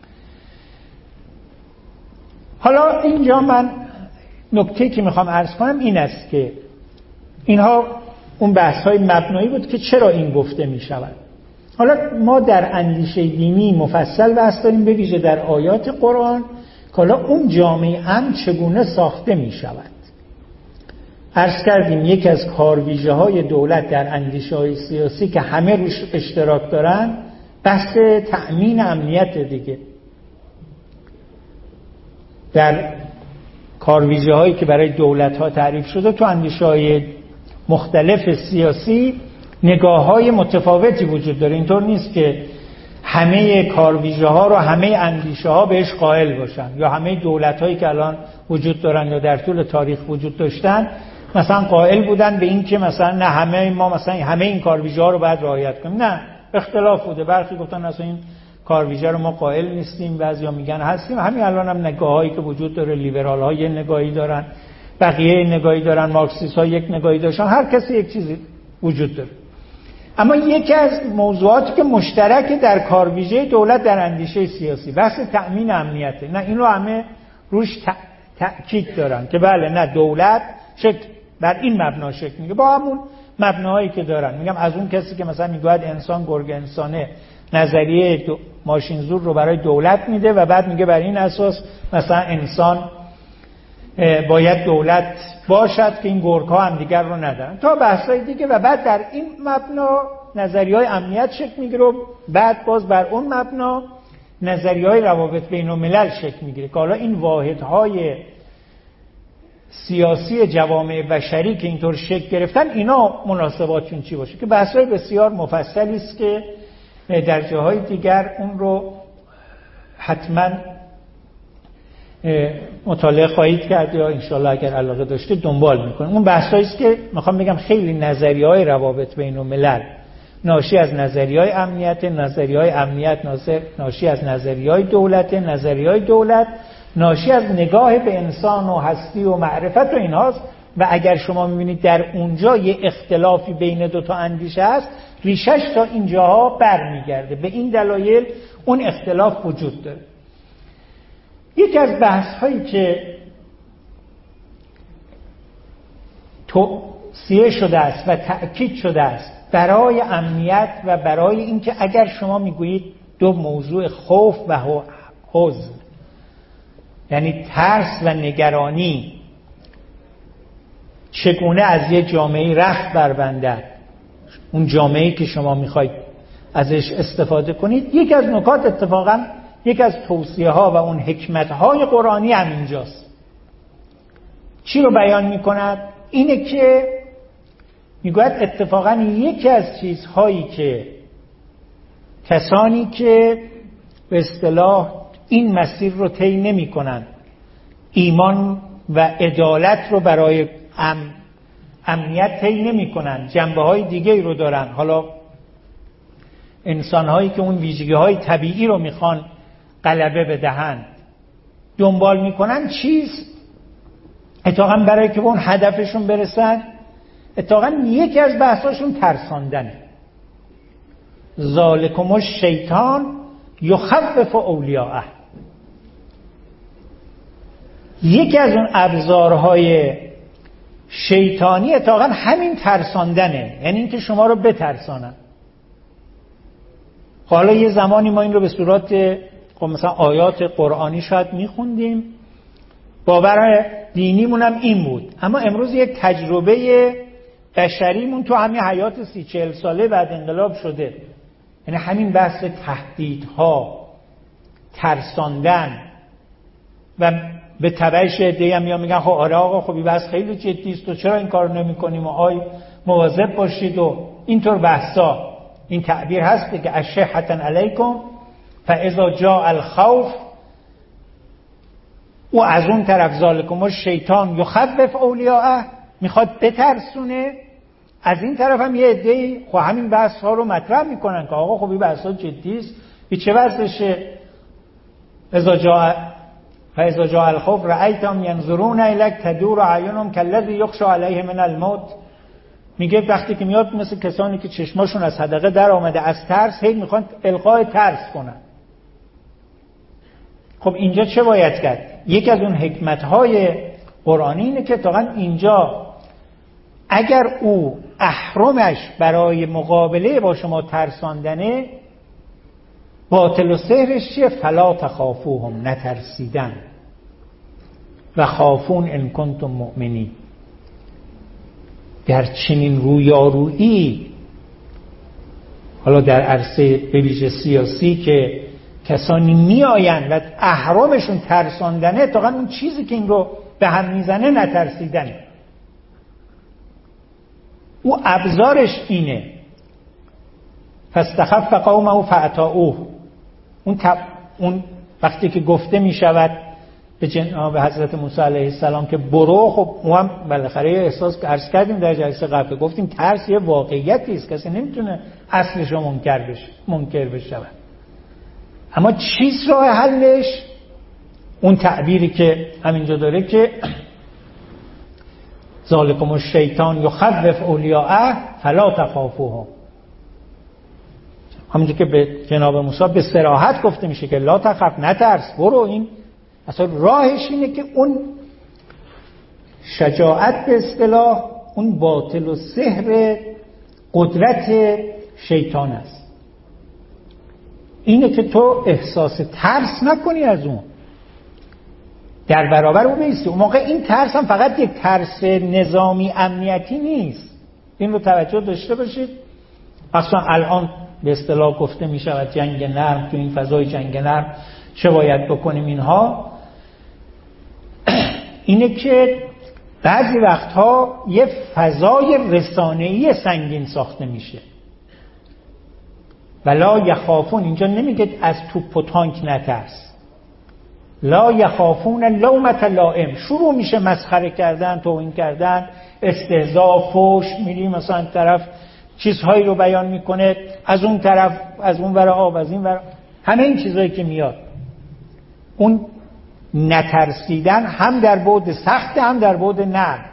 حالا اینجا من نکته که میخوام عرض کنم این است که اینها اون بحث های مبنایی بود که چرا این گفته میشود. حالا ما در اندیشه دینی مفصل بحث داریم، به ویژه در آیات قرآن، که حالا اون جامعه امن چگونه ساخته میشود. عرض کردیم یکی از کارویژه های دولت در اندیشه های سیاسی که همه روش اشتراک دارن بحث تأمین امنیت دیگه. در کارویژه هایی که برای دولت ها تعریف شده تو اندیشه های مختلف سیاسی نگاه های متفاوتی وجود داره. اینطور نیست که همه کارویژه ها رو همه اندیشه ها بهش قائل باشن، یا همه دولت هایی که الان وجود دارن یا در طول تاریخ وجود داشتن مثلا قائل بودن به این که مثلا نه همه ما مثلا همه این کارویژه ها رو باید رعایت کنیم. نه، اختلاف بوده. برخی گفتن مثلا این کارویژه رو ما قائل نیستیم، بعضیا میگن هستیم. همین الان هم نگاهایی که وجود داره، لیبرال ها یه نگاهی دارن، بقیه نگاهی دارن، مارکسیست ها یک نگاهی داشتن، هر کسی یک چیزی وجود داره. اما یکی از موضوعاتی که مشترک در کارویژه دولت در اندیشه سیاسی بحث تأمین امنیته. نه، این رو همه روش تأکید دارن که بله، نه، دولت شکل بر این مبنا شکل میگه، با همون مبناهایی که دارن. میگم از اون کسی که مثلا میگه انسان گرگ انسانه، نظریه ماشین زور رو برای دولت میده و بعد میگه بر این اساس مثلا انسان باید دولت باشد که این گرگ‌ها هم دیگر رو ندارن، تا بحثای دیگه. و بعد در این مبنا نظریه‌های امنیت شکل میگیره و بعد باز بر اون مبنا نظریه‌های روابط بین‌الملل شکل میگیره که حالا این واحدهای سیاسی جوامع بشری که اینطور شکل گرفتن اینا مناسباتشون چی باشه، که بحث‌های بسیار مفصلی است که در جاهای دیگر اون رو حتما مطالعه خواهید کرد یا انشالله اگر علاقه داشته دنبال میکنیم. اون بحثایی است که میخوام بگم خیلی نظریه‌های روابط بین الملل ناشی از نظریه‌های امنیت، نظریه‌های امنیت ناشی از نظریه‌های دولت، نظریه‌های دولت ناشی از نگاه به انسان و هستی و معرفت و اینهاست. و اگر شما میبینید در اونجا یه اختلافی بین دو تا اندیشه هست، ریشش تا اینجاها برمیگرده. به این دلایل اون اختلاف وجود داره. یکی از بحث هایی که توصیه شده است و تأکید شده است برای امنیت و برای اینکه اگر شما میگویید دو موضوع خوف و حزن، یعنی ترس و نگرانی چگونه از یه جامعه رخت بربندد، اون جامعه‌ای که شما میخواید ازش استفاده کنید، یکی از نکات اتفاقا یکی از توصیه ها و اون حکمت های قرآنی هم اینجاست. چی رو بیان میکند؟ اینه که میگوید اتفاقا یکی از چیزهایی که کسانی که به اصطلاح این مسیر رو طی نمی‌کنند، ایمان و عدالت رو برای امنیت طی نمی‌کنند، جنبه‌های دیگه‌ای رو دارن، حالا انسان‌هایی که اون ویژگی‌های طبیعی رو میخوان غلبه بدهند، دنبال میکنن اتفاقا برای که به اون هدفشون برسن، اتفاقا یکی از بحثاشون ترساندنه. ذالکم الشیطان یخوف اولیاءه. یکی از اون ابزارهای شیطانی اتفاقا همین ترساندنه، یعنی اینکه شما رو بترسانن. حالا یه زمانی ما این رو به صورت مثلا آیات قرآنی شاید میخوندیم، باور دینیمون هم این بود، اما امروز یک تجربه بشریمون تو همین حیات 30-40 ساله بعد انقلاب شده. یعنی همین بحث تهدیدها، ترساندن و به تبعش عده‌ای هم میگن خب آره آقا خب این بحث خیلی جدی است و چرا این کارو نمی‌کنیم و آی مواظب باشید و اینطور بحثا. این تعبیر هست که اشحة علیکم فاذا جاء الخوف، و از اون طرف ذالکم الشیطان یخوف اولیاءه، میخواد بترسونه. از این طرف هم یه عده‌ای خب همین بحث ها رو مطرح میکنن که آقا خب این بحث ها جدی است، این چه وضعشه؟ فاذا جاء الخوف رأیتهم ینظرون الیک تدور اعینهم کالذی یخشی علیه من الموت. میگه وقتی که میاد مثل کسانی که چشماشون از حدقه در آمده از ترس، هی میخوان القای ترس کنن. خب اینجا چه باید کرد؟ یکی از اون حکمت‌های قرآنی اینه که تا اینجا اگر او اهرمش برای مقابله با شما ترساندنه، باطل و سحرش چیه؟ فلا تخافوهم، نترسیدن، و خافون ان کنتم مؤمنین. در چنین رویارویی، حالا در عرصه به ویژه سیاسی که کسانی میآیند و اهرمشون ترساندنه، تا اون چیزی که این رو به هم میزنه نترسیدنه. او ابزارش اینه. فاستخف قومه فاطاعوه. اون وقتی که گفته میشود به جناب حضرت موسی علیه السلام که برو، خب او هم بالاخره احساس که عرض کردیم در جلسه قبل، گفتیم ترس یه واقعیتی است، کسی نمیتونه اصلش رو منکر بشه. اما چیز راه حلش اون تعبیری که همینجا داره که ذالکم الشیطان یخوف اولیاءه فلا تخافوهم. همونجور که به جناب موسی به صراحت گفته میشه که لا تخف، نترس، برو. این اصلا راهش اینه که اون شجاعت به اصطلاح، اون باطل و سحر قدرت شیطان است، اینه که تو احساس ترس نکنی از اون، در برابر اون بیستی. اون موقع این ترس هم فقط یک ترس نظامی امنیتی نیست، این رو توجه داشته باشید. اصلا الان به اصطلاح گفته می شود جنگ نرم، تو این فضای جنگ نرم چه باید بکنیم؟ اینها اینه که بعضی وقتها یه فضای رسانه‌ای سنگین ساخته میشه. ولا یخافون، اینجا نمیگه از توپ و تانک نترس، لا یخافون لومة لائم. شروع میشه مسخره کردن، توهین کردن، استهزاء، فحش، میری مثلا طرف چیزهایی رو بیان میکنه، از اون طرف از اون ور آب، از این ور، همه این چیزهایی که میاد. اون نترسیدن هم در بعد سخت هم در بعد نرم.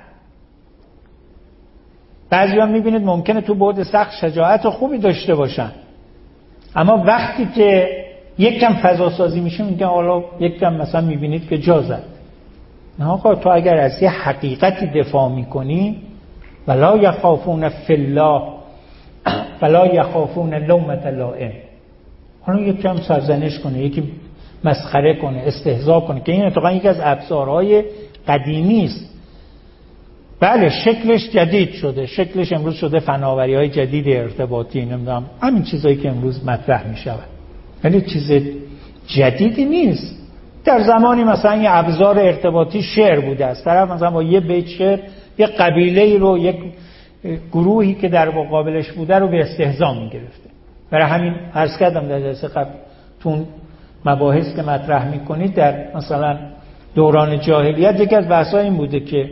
بعضی ها میبینید ممکنه تو بعد سخت شجاعت خوبی داشته باشن، اما وقتی که یک کم فضا سازی میشه میگن حالا یک کم مثلا میبینید که جا زد. نه آقا، تو اگر از یه حقیقتی دفاع میکنی، ولا یخافون فی الله ولا یخافون لومة لائم، حالا یک کم سرزنش کنه، یکی مسخره کنه، استهزاء کنه، که این اتفاقا یکی از ابزارهای قدیمی است. بله شکلش جدید شده، شکلش امروز شده فناوری‌های جدید ارتباطی، نمیدونم همین چیزایی که امروز مطرح میشود، ولی چیز جدیدی نیست. در زمانی مثلا یه ابزار ارتباطی شعر بوده است، طرف مثلا با یه بیت شعر یه قبیله‌ای رو، یک گروهی که در مقابلش بوده رو به استهزا میگرفته. برای همین عرض کردم در جلسه قبل، تو مباحث که مطرح میکنید در مثلا دوران جاهلیت، یکی از بحث‌ها این بوده که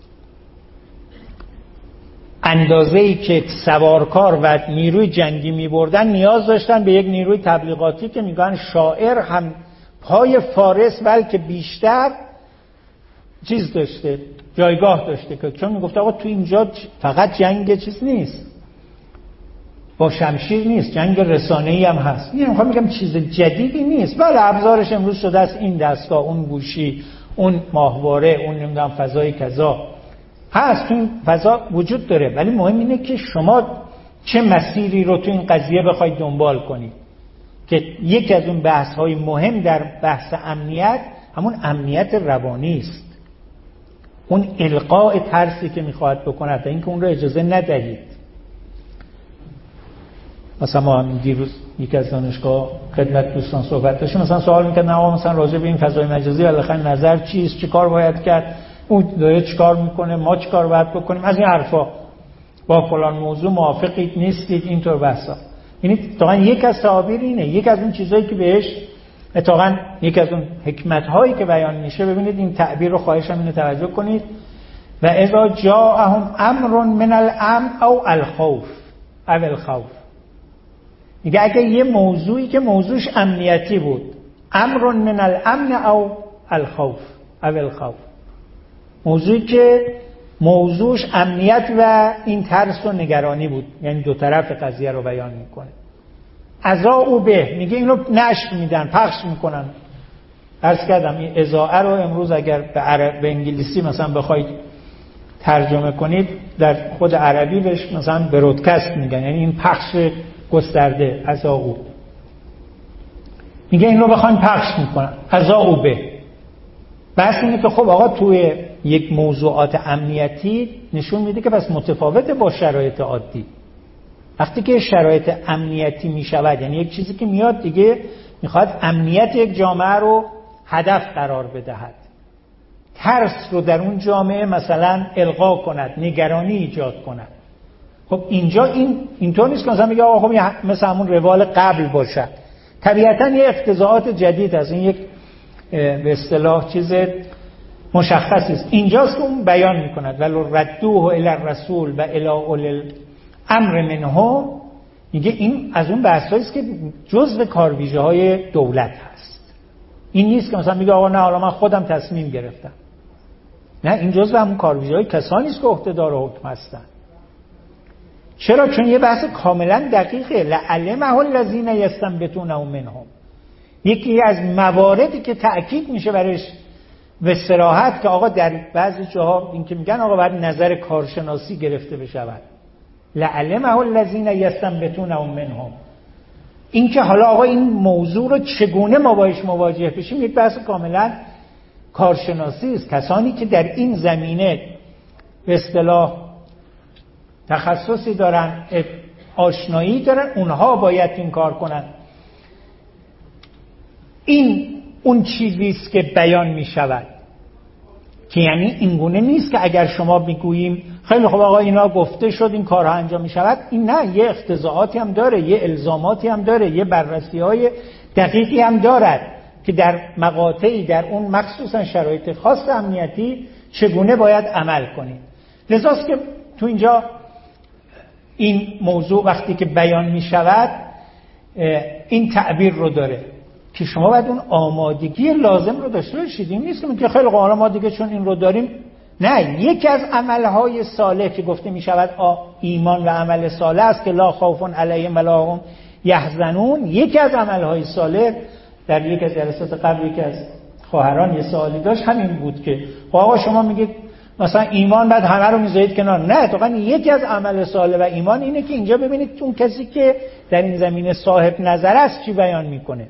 اندازه‌ای که سوارکار و نیروی جنگی می‌بردن نیاز داشتن به یک نیروی تبلیغاتی که میگن شاعر هم پای فارس بلکه بیشتر چیز داشته، جایگاه داشته، که چون میگفت آقا تو اینجا فقط جنگ چیز نیست، با شمشیر نیست، جنگ رسانه‌ای هم هست. این میخوام میگم چیز جدیدی نیست. بله ابزارش امروز شده است، این دستگاه، اون گوشی، اون ماهواره، اون نمیدونم فضای کذا هست، تو این فضا وجود داره، ولی مهم اینه که شما چه مسیری رو تو این قضیه بخواید دنبال کنید. که یکی از اون بحث‌های مهم در بحث امنیت همون امنیت روانی است. اون القاء ترسی که میخواهد بکند تا اینکه اون رو اجازه ندهید. مثلا ما همین دیروز یکی از دانشگاه خدمت دوستان صحبت داشتیم، مثلا سوال میکرد نه مثلا راجع به این فضای مجازی بالاخره نظر چیست، چی کار باید کرد، اون داره چی کار میکنه، ما چی کار باید بکنیم، از این حرفا، با فلان موضوع موافقید نیستید، اینطور بحثا. یعنی اتفاقا یک از تعابیر اینه، یک از اون چیزایی که بهش اتفاقا یک از اون حکمت‌هایی که بیان میشه. ببینید این تعبیر رو خواهشم اینو توجه کنید: و اذا جاءهم امر من الامن او الخوف او الخوف. میگه اگه یه موضوعی که موضوعش امنیتی بود، امر من الامن او الخوف او الخوف، موضوعی که موضوعش امنیت و این ترس و نگرانی بود، یعنی دو طرف قضیه رو بیان میکنه. اذاعوا به، میگه اینو نشر میدن، پخش میکنن. عرض کردم این اذاعه رو امروز اگر به انگلیسی مثلا بخواید ترجمه کنید، در خود عربی بهش مثلا برودکست میگن، یعنی این پخش گسترده. اذاعوا میگه این رو بخواین پخش میکنن. اذاعوا به، بحث اینه که خب آقا توی یک موضوعات امنیتی نشون میده که بس متفاوته با شرایط عادی. وقتی که شرایط امنیتی میشود، یعنی یک چیزی که میاد دیگه میخواد امنیت یک جامعه رو هدف قرار بدهد، ترس رو در اون جامعه مثلا القا کند، نگرانی ایجاد کند. خب اینجا اینطور نیست که مثلا میگه آقا خب مثل همون روال قبل باشه. طبیعتا یه اقتضاعات جدید از این یک به اصطلاح چیز مشخصی است. اینجاست که اون بیان میکند ولو ردوه الی الرسول و الی اول الامر منهم. میگه این از اون بحثایی است که جزء کارویژه‌های دولت هست. این نیست که مثلا میگه آقا نه حالا من خودم تصمیم گرفتم. نه، این جزء همون کارویژه‌های کسانی است که عهده‌دار حکم هستند. چرا؟ چون یه بحث کاملا دقیقه. لعلمه الذین یستنبطونه منهم. یکی از مواردی که تأکید میشه برش به صراحت که آقا در بعضی جاها این که میگن آقا باید نظر کارشناسی گرفته بشود. لعلمه الذین یستنبطونه منهم. این که حالا آقا این موضوع رو چگونه ما باش مواجه بشیم یک بحث کاملا کارشناسی است. کسانی که در این زمینه به اصطلاح تخصصی دارن، آشنایی دارن، اونها باید این کار کنن. این اون چیزی است که بیان می شود که یعنی اینگونه نیست که اگر شما بگوییم خیلی خوب آقا اینا گفته شد این کارها انجام می شود. این نه، یه اقتضاعاتی هم داره، یه الزاماتی هم داره، یه بررسی های دقیقی هم دارد که در مقاطعی در اون مخصوصا شرایط خاص امنیتی چگونه باید عمل کنید. لذاست که تو اینجا این موضوع وقتی که بیان می شود این تعبیر رو داره که شما باید اون آمادگی لازم رو داشته باشید. این نیست که میگه خیلی خوب ما دیگه چون این رو داریم. نه، یکی از عملهای صالح که گفته می شود ایمان و عمل صالح است که لا خوف علیهم ولا هم یحزنون. یکی از عملهای صالح در یک از جلسات قبل یکی از خواهران یه سوالی داشت همین بود که آقا شما میگید مثلا ایمان بعد همه رو میذارید کنار. نه، واقعا یکی از عمل صالح و ایمان اینه که اینجا ببینید اون کسی که در این زمینه صاحب نظر است چی بیان میکنه.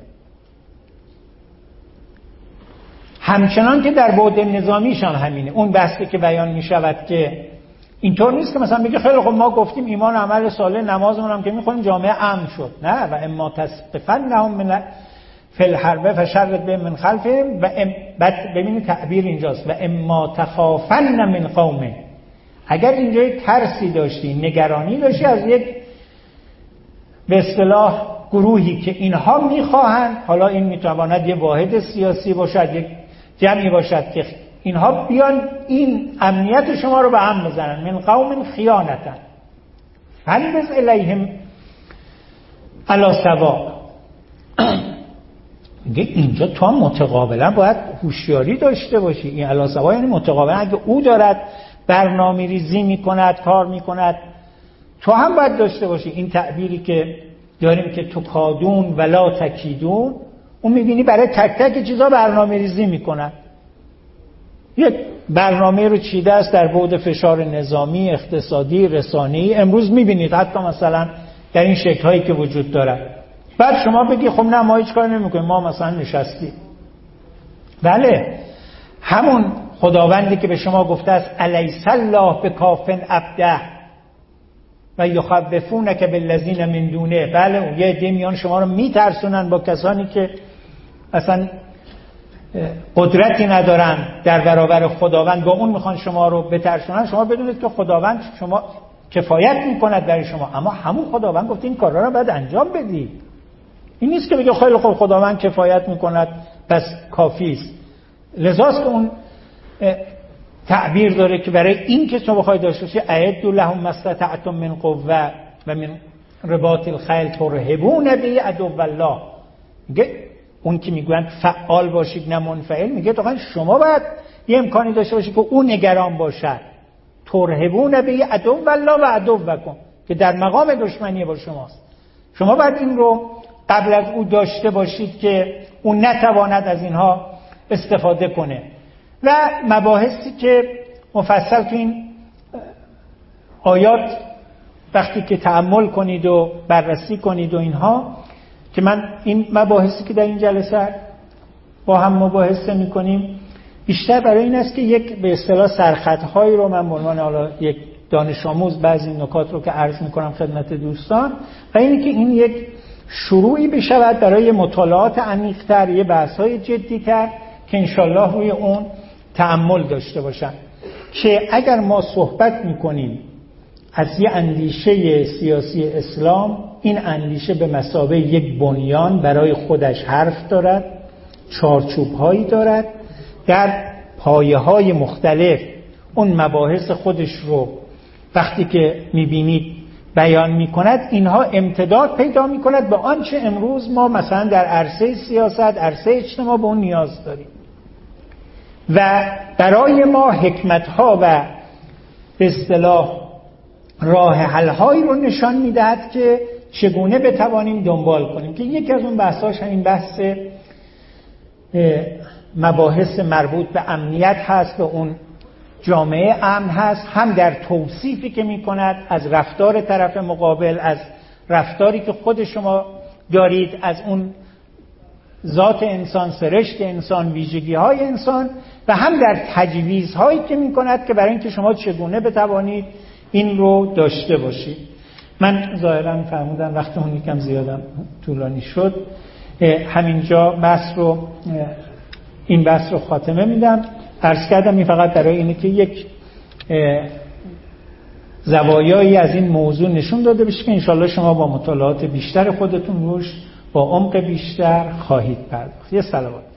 همچنان که در بعد نظامیش هم همینه. اون بحثی که بیان میشود که اینطور نیست که مثلا بگه خیلی خب ما گفتیم ایمان و عمل صالح، نمازمون هم که میخونیم جامعه امن شد. نه، و اما تسقفنهم من فی الحرب فشرد بهم من خلفهم. و بعد ببینید تعبیر اینجاست و اما تخافن من قوم. اگر اینجا یک ترسی داشتی، نگرانی داشتی از یک به اصطلاح گروهی که اینها میخواهند، حالا این میتواند یه واحد سیاسی باشد، یک جمعی باشد که اینها بیان این امنیت شما رو به هم بزنن، من قوم خیانتا فلبس الیهم علی سوا. میگه اینجا تو هم متقابلا باید هوشیاری داشته باشی. این علی سوا یعنی متقابلا اگه او دارد برنامه ریزی میکند، کار میکند، تو هم باید داشته باشی. این تعبیری که داریم که تو کادون ولا تکیدون، اون میبینی برای تک تک چیزا برنامه ریزی میکنن. یک برنامه رو چیده است در بعد فشار نظامی، اقتصادی، رسانه‌ای. امروز میبینید حتی مثلا در این شکل‌هایی که وجود دارد بعد شما بگی خب نه ما هیچ کار نمیکنیم، ما مثلا نشستیم. بله، همون خداوندی که به شما گفته است الیس الله بکاف عبده و یخوفونک بالذین من دونه، بله اون یه عده میان شما رو میترسونن با کسانی که اصلا قدرتی ندارن در برابر خداوند، با اون میخوان شما رو بترسونن. شما بدونید که خداوند شما کفایت میکند برای شما، اما همون خداوند گفت این کارا رو باید انجام بدی. این نیست که بگه خیلی خوب خداوند کفایت میکند پس کافی است. لذاست که اون تعبیر داره که برای این که شما بخواید داشته باشید اعدوا لهم ما استطعتم من قوه و من رباط الخیل ترهبون به عدو الله. میگه اون که میگویند فعال باشید نه منفعل، میگه واقعا شما باید یه امکانی داشته باشید که اون نگران باشد. ترهبون به عدو الله و عدوکم، که در مقام دشمنی با شماست. شما باید این رو قبل از او داشته باشید که اون نتواند از اینها استفاده کنه. و مباحثی که مفصل تو این آیات وقتی که تأمل کنید و بررسی کنید و اینها، که من این مباحثی که در این جلسه با هم مباحثه میکنیم بیشتر برای این است که یک به اصطلاح سرخطهایی رو من به عنوان حالا یک دانش آموز بعضی نکات رو که عرض میکنم خدمت دوستان، و اینه که این یک شروعی بشود برای مطالعات عمیق‌تر، یه بحث‌های جدی‌تر که انشالله روی اون تأمل داشته باشن. که اگر ما صحبت میکنیم از یه اندیشه سیاسی اسلام، این اندیشه به مثابه یک بنیان برای خودش حرف دارد، چارچوب‌هایی دارد، در پایه‌های مختلف اون مباحث خودش رو وقتی که می‌بینید بیان می‌کند، اینها امتداد پیدا می‌کند به آنچه امروز ما مثلا در عرصه سیاست، عرصه اجتماع به اون نیاز داریم و برای ما حکمت‌ها و به اصطلاح راه حل‌هایی رو نشان می‌دهد که چگونه بتوانیم دنبال کنیم. که یکی از اون بحث‌هاش همین بحث مباحث مربوط به امنیت هست، به اون جامعه امن هست، هم در توصیفی که می‌کند از رفتار طرف مقابل، از رفتاری که خود شما دارید، از اون ذات انسان، سرشت انسان، ویژگی‌های انسان، و هم در تجویزهایی که می‌کند که برای اینکه شما چگونه بتوانید این رو داشته باشید. من ظاهراً فرمودم وقتمون یکم زیادم طولانی شد، همینجا این بحث رو خاتمه میدم. عرض کردم این فقط برای اینه که یک زوایایی از این موضوع نشون داده بشه که انشالله شما با مطالعات بیشتر خودتون روش با عمق بیشتر خواهید پرداخت. یه صلوات.